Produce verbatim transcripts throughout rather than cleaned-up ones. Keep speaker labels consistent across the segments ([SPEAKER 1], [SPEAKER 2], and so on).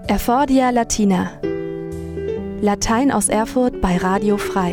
[SPEAKER 1] Erfordia Latina. Latein aus Erfurt bei Radio Frei.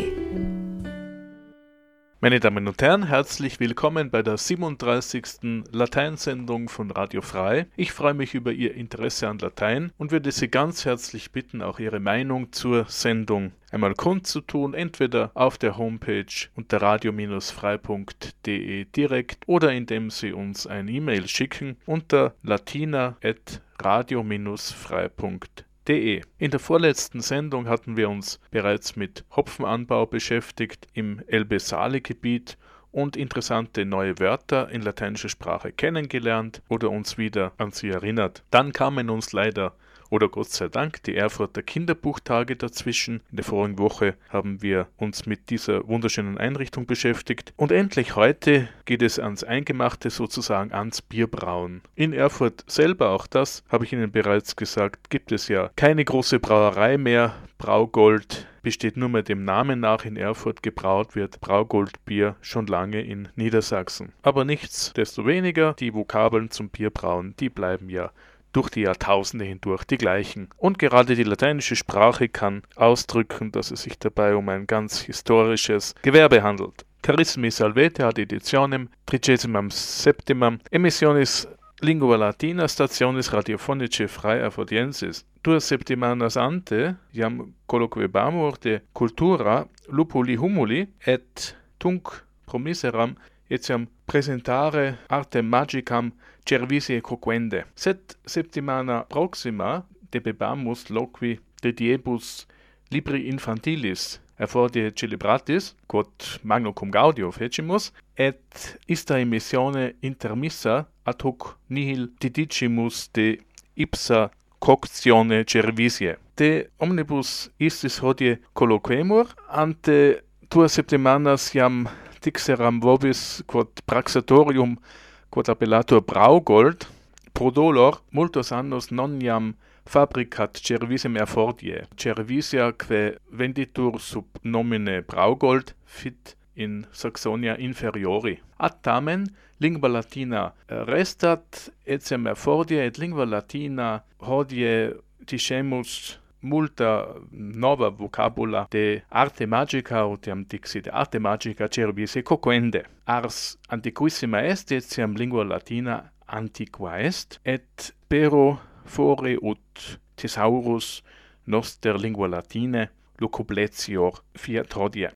[SPEAKER 2] Meine Damen und Herren, herzlich willkommen bei der siebenunddreißigsten Lateinsendung von Radio Frei. Ich freue mich über Ihr Interesse an Latein und würde Sie ganz herzlich bitten, auch Ihre Meinung zur Sendung einmal kundzutun, entweder auf der Homepage unter radio frei punkt de direkt oder indem Sie uns ein E-Mail schicken unter latina at radio frei punkt de. In der vorletzten Sendung hatten wir uns bereits mit Hopfenanbau beschäftigt im Elbe-Saale-Gebiet und interessante neue Wörter in lateinischer Sprache kennengelernt oder uns wieder an sie erinnert. Dann kamen uns leider, oder Gott sei Dank, die Erfurter Kinderbuchtage dazwischen. In der vorigen Woche haben wir uns mit dieser wunderschönen Einrichtung beschäftigt. Und endlich heute geht es ans Eingemachte, sozusagen ans Bierbrauen. In Erfurt selber, auch das habe ich Ihnen bereits gesagt, gibt es ja keine große Brauerei mehr. Braugold besteht nur mehr dem Namen nach in Erfurt. Gebraut wird Braugoldbier schon lange in Niedersachsen. Aber nichtsdestoweniger, die Vokabeln zum Bierbrauen, die bleiben ja durch die Jahrtausende hindurch die gleichen. Und gerade die lateinische Sprache kann ausdrücken, dass es sich dabei um ein ganz historisches Gewerbe handelt. Carissimi salvete ad editionem trigesimam septimam emissionis lingua latina stationis radiofonice frae erfurtiensis. Duas septimanas ante, iam colloquebamur de cultura lupuli humuli et tunc promiseram etiam presentare artem magicam cervisiae quoquende. Sed septimana proxima debebamus loqui de diebus libri infantilis erfordiae celebratis, quod magno cum gaudio fecimus, et ista emissione intermissa ad hoc nihil didicimus de ipsa coctione cervisiae. De omnibus istis hodie colloquemur, ante tua septimanas iam dixeram vobis quod praxatorium quod appellatur Braugold prodolor multos annos non iam fabricat cervisem erfordiae. Cervisia que venditur sub nomine Braugold fit in Saxonia inferiori. Ad tamen lingua latina restat etiam erfordiae et lingua latina hodie dicemus multa nova vocabula de arte magica etiam dixit arte magica cervisiae quoquende. Ars antiquissima est etiam lingua latina antiqua est et pero fore ut thesaurus noster lingua latine lucubletior fiat hodie.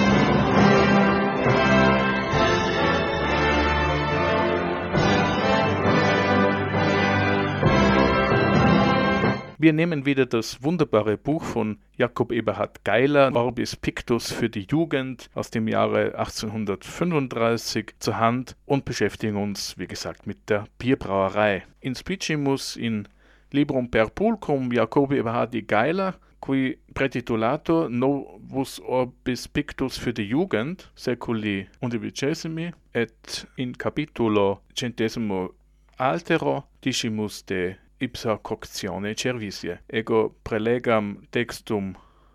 [SPEAKER 2] Wir nehmen wieder das wunderbare Buch von Jakob Eberhard Geiler, Orbis Pictus für die Jugend aus dem Jahre achtzehnhundertfünfunddreißig zur Hand und beschäftigen uns, wie gesagt, mit der Bierbrauerei. In Spicimus in Librum per Pulcrum Jacobi Eberhardi Geiler, qui prätitulato Novus Orbis Pictus für die Jugend, seculi undicesimi, et in capitulo centesimo altero, dicimus de ipsa coctione cervisiae. Ego prelegam textum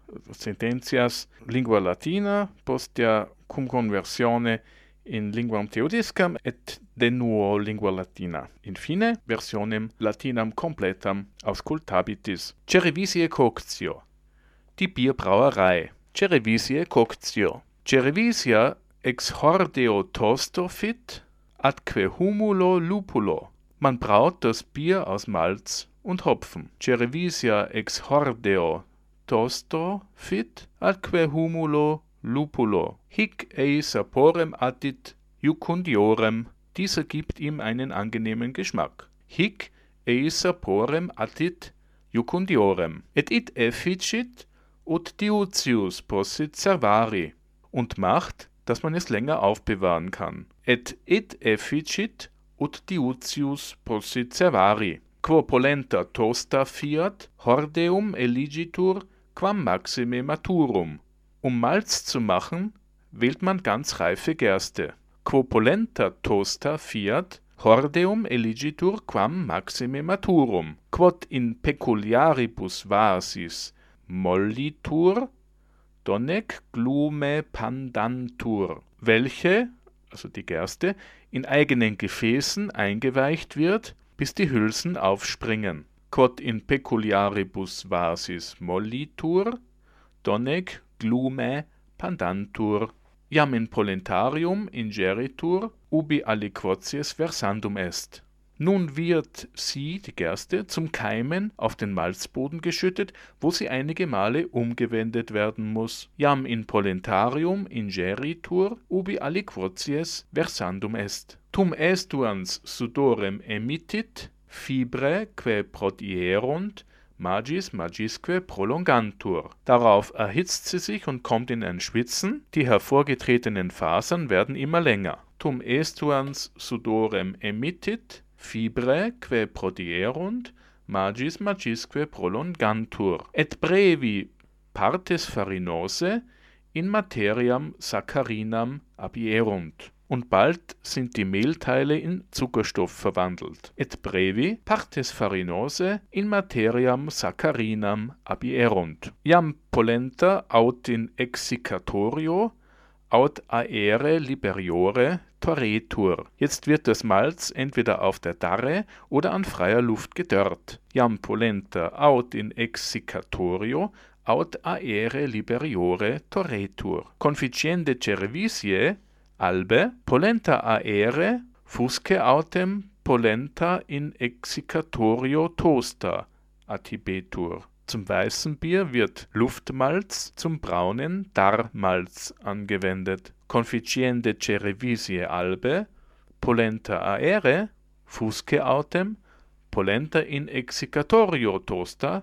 [SPEAKER 2] sententias lingua latina, postea cum conversione in linguam theodiscam et de nuo lingua latina. Infine, versionem latinam completam auscultabitis. Cerevisiae coctio. Die Bierbrauerei. Cerevisiae coctio. Cerevisia ex hordeo tosto fit, atque humulo lupulo. Man braut das Bier aus Malz und Hopfen. Cerevisia ex hordeo tosto fit, atque humulo lupulo. Hic ei saporem attit jucundiorem. Dieser gibt ihm einen angenehmen Geschmack. Hic ei saporem attit jucundiorem. Et it efficit ut diutius possit servari. Und macht, dass man es länger aufbewahren kann. Et it efficit ut diutius possit servari. Quo polenta tosta fiat, hordeum eligitur quam maxime maturum. Um Malz zu machen, wählt man ganz reife Gerste. Quo polenta tosta fiat, hordeum eligitur quam maxime maturum. Quod in peculiaribus vasis mollitur, donec glume pandantur. Welche, also die Gerste, in eigenen Gefäßen eingeweicht wird, bis die Hülsen aufspringen. quod in peculiaribus vasis mollitur, donec glumae pandantur, iam in polentarium ingeritur, ubi aliquoties versandum est. Nun wird sie, die Gerste, zum Keimen auf den Malzboden geschüttet, wo sie einige Male umgewendet werden muss. Iam in polentarium ingeritur, ubi aliquoties versandum est. Tum aestuans sudorem emittit, fibrae quae prodierunt, magis magisque prolongantur. Darauf erhitzt sie sich und kommt in ein Schwitzen, die hervorgetretenen Fasern werden immer länger. Tum aestuans sudorem emittit, fibrae quae prodierunt, magis magisque prolongantur. Et brevi partes farinose in materiam saccharinam abierunt. Und bald sind die Mehlteile in Zuckerstoff verwandelt. Et brevi partes farinose in materiam saccharinam abierunt. Iam polenta aut in exsicatorio aut aere liberiore torretur. Jetzt wird das Malz entweder auf der Darre oder an freier Luft gedörrt. Iam polenta aut in exsicatorio aut aere liberiore torretur. Conficiende cerevisiae albe polenta aere fusque autem polenta in exsicatorio tosta atibetur. Zum weißen Bier wird Luftmalz, zum braunen Darmalz angewendet. Conficiende cerevisiae albe polenta aere fusque autem polenta in exsicatorio tosta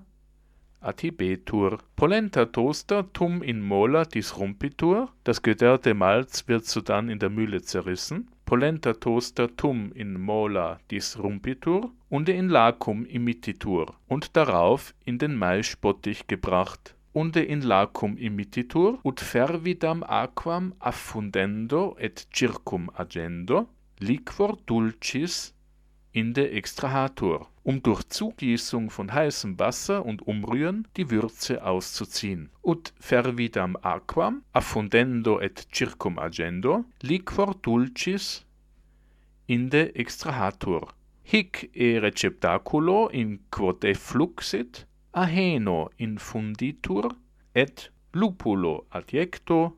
[SPEAKER 2] atibetur. Polenta tosta tum in mola disrumpitur. Das gedörrte Malz wird sodann in der Mühle zerrissen. Polenta tosta tum in mola disrumpitur und in lacum imititur und darauf in den Maisbottich gebracht. Unde in lacum imititur ut fervidam aquam affundendo et circum agendo liquor dulcis inde extrahatur, um durch Zugießung von heißem Wasser und Umrühren die Würze auszuziehen. Ut fervidam aquam affundendo et circum agendo liquor dulcis inde extrahatur. Hic e receptaculo in quod effluxit aheno infunditur et lupulo adjecto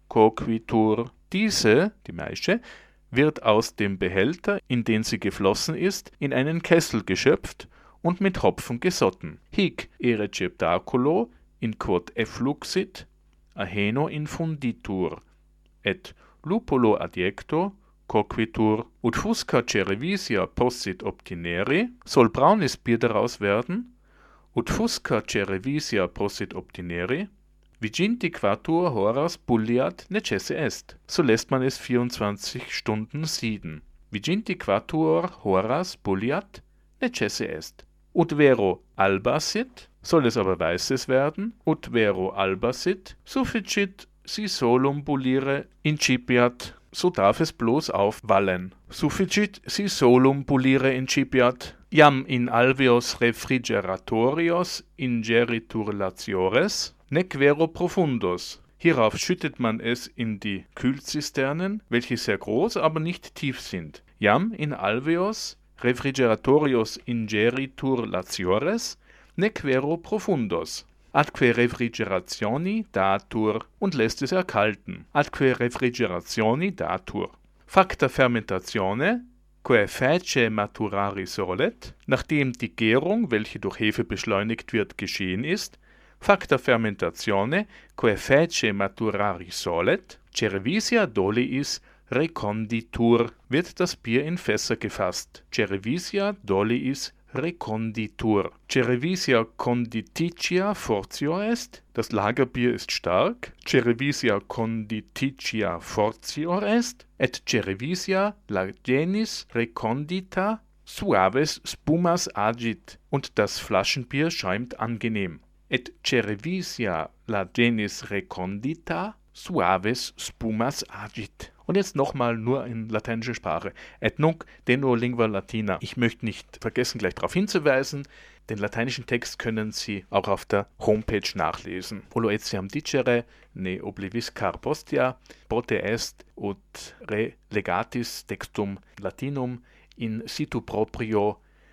[SPEAKER 2] coquitur. Diese, die Maische, wird aus dem Behälter, in den sie geflossen ist, in einen Kessel geschöpft und mit Hopfen gesotten. Hic e receptaculo in quod effluxit aheno infunditur et lupulo adjecto coquitur. Ut fusca cerevisia possit obtineri, soll braunes Bier daraus werden. Ut fusca cerevisia possit obtineri, viginti quattuor horas bulliat necesse est. So lässt man es vierundzwanzig Stunden sieden. Viginti quattuor horas bulliat necesse est. Ut vero alba sit, soll es aber weißes werden. Ut vero alba sit, sufficit si solum bullire incipiat, so darf es bloß aufwallen. Sufficit si solum bullire incipiat, iam in alveos refrigeratorios ingeritur latiores, nec vero profundos. Hierauf schüttet man es in die Kühlzisternen, welche sehr groß, aber nicht tief sind. Iam in alveos refrigeratorios ingeritur latiores, nec vero profundos. Atque refrigerationi datur und lässt es erkalten. Atque refrigerationi datur. Facta fermentatione, quae fece maturari solet, nachdem die Gärung, welche durch Hefe beschleunigt wird, geschehen ist, facta fermentatione, quae fece maturari solet, cerevisia doliis reconditur, wird das Bier in Fässer gefasst. Cerevisia doliis reconditur. Cerevisia condititia fortio est, das Lagerbier ist stark. Cerevisia condititia fortior est, et cerevisia lagenis recondita suaves spumas agit, und das Flaschenbier schäumt angenehm. Et cerevisia lagenis recondita suaves spumas agit. Und jetzt nochmal nur in lateinischer Sprache. Et nunc deno lingua latina. Ich möchte nicht vergessen, gleich darauf hinzuweisen, den lateinischen Text können Sie auch auf der Homepage nachlesen. Polo etiam dicere, ne obliviscar postia, pote est ut re legatis textum latinum in situ proprio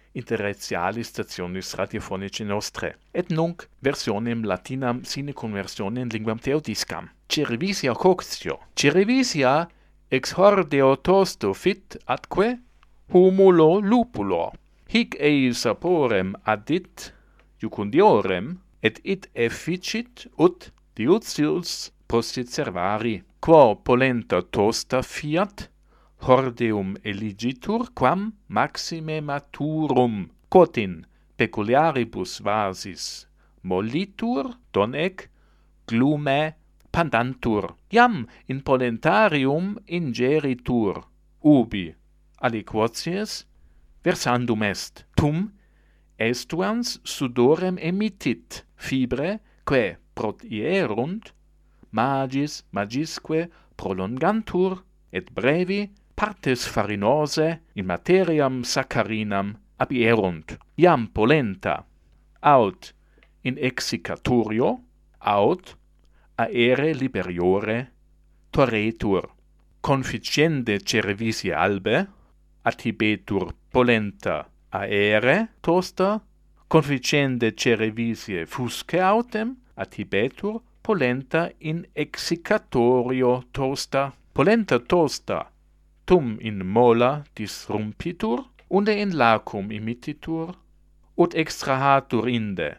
[SPEAKER 2] interretialis stationis radiofonici nostre. Et nunc versionem latinam sine conversione in linguam theodiscam. Cerevisia coctio. Cerevisia ex hordeo tosto fit atque humulo lupulo. Hic ei saporem addit jucundiorem, et it efficit ut diutius possit servari. Quo polenta tosta fiat, hordeum eligitur, quam maxime maturum, quod in peculiaribus vasis mollitur, donec glume pandantur. Iam in polentarium ingeritur, ubi aliquoties versandum est. Tum estuans sudorem emittit, fibre, quae protierunt, magis magisque prolongantur, et brevi partes farinose in materiam saccharinam abierunt. Iam polenta, aut in exicatorio, aut aere liberiore torretur. Conficiende cerevisiae albe, atibetur polenta aere tosta, conficiende cerevisiae fuscae autem, atibetur polenta in exicatorio tosta. Polenta tosta tum in mola disrumpitur, unde in lacum emittitur, ut extrahatur inde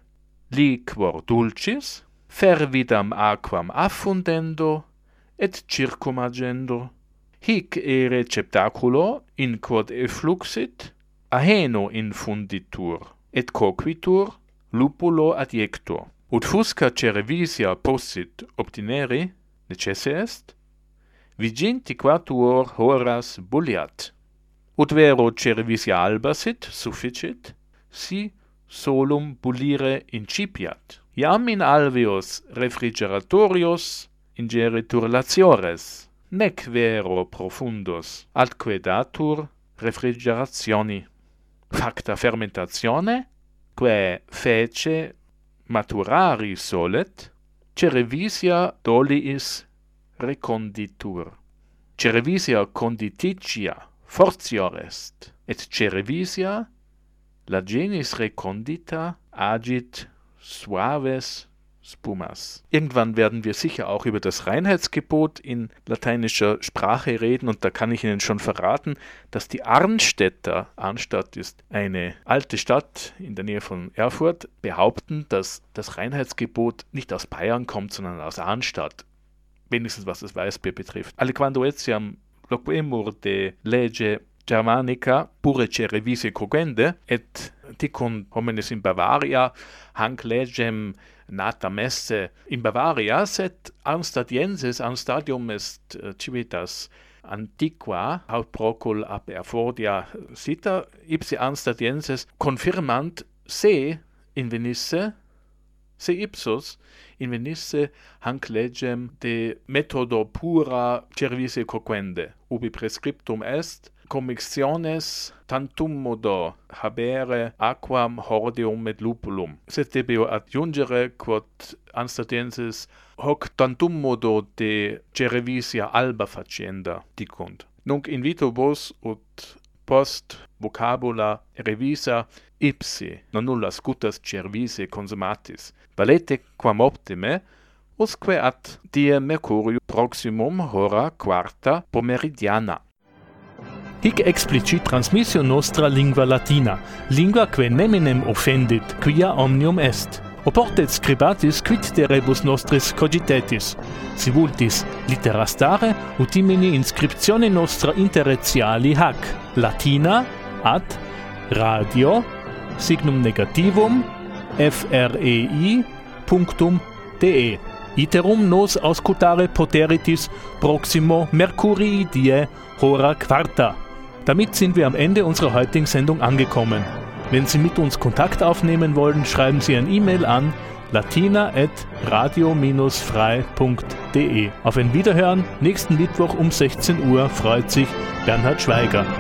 [SPEAKER 2] liquor dulcis, fervidam aquam affundendo, et circumagendo. Hic e receptaculo, in quod effluxit, aheno infunditur, et coquitur lupulo adiector. Ut fusca cerevisia possit obtineri, necesse est, viginti quatuor horas bulliat. Ut vero cerevisia alba sit, sufficit, si solum bullire incipiat. Iam in alveos refrigeratorios ingeritur latiores, nec vero profundus, atque datur refrigerationi. Facta fermentatione, quae fece maturari solet, cerevisia doliis reconditur. Cerevisia condititia fortior est, et cerevisia la genis recondita agit suaves spumas. Irgendwann werden wir sicher auch über das Reinheitsgebot in lateinischer Sprache reden, und da kann ich Ihnen schon verraten, dass die Arnstädter, Arnstadt ist eine alte Stadt in der Nähe von Erfurt, behaupten, dass das Reinheitsgebot nicht aus Bayern kommt, sondern aus Arnstadt. Wenigstens was das Weißbier betrifft. Aliquando etiam loquemur de lege Germanica pure cerevisiae coguende, et dicunt homines in Bavaria hanc legem nata messe in Bavaria, sed Arnstadienses, Arnstadium est civitas antiqua, haud procul ab Erfordia sita, ipsi Arnstadienses confirmant se invenisse, se ipsos invenisse hanc legem de methodo pura cerevisiae coquende, ubi prescriptum est commixtiones tantum modo habere aquam hordeum et lupulum. Sed debeo adjungere quod Arnstadienses hoc tantum modo de cerevisia alba facienda dicunt. Nunc invito vos ut post vocabula revisa ipsi non nullas guttas cerevisiae consumatis, valete quam optime, usque ad die Mercuriu proximum hora quarta pomeridiana. Hic explicit transmissio nostra lingua latina, lingua quae neminem offendit, quia omnium est. Oportet scribatis quid de rebus nostris cogitetis, si vultis littera stare, utimini inscriptione nostra interretiali hac, latina ad radio signum negativum frei punctum de. Iterum nos auscultare poteritis proximo Mercurii die hora quarta. Damit sind wir am Ende unserer heutigen Sendung angekommen. Wenn Sie mit uns Kontakt aufnehmen wollen, schreiben Sie ein E-Mail an latina at radio dash frei punkt de. Auf ein Wiederhören nächsten Mittwoch um sechzehn Uhr freut sich Bernhard Schweiger.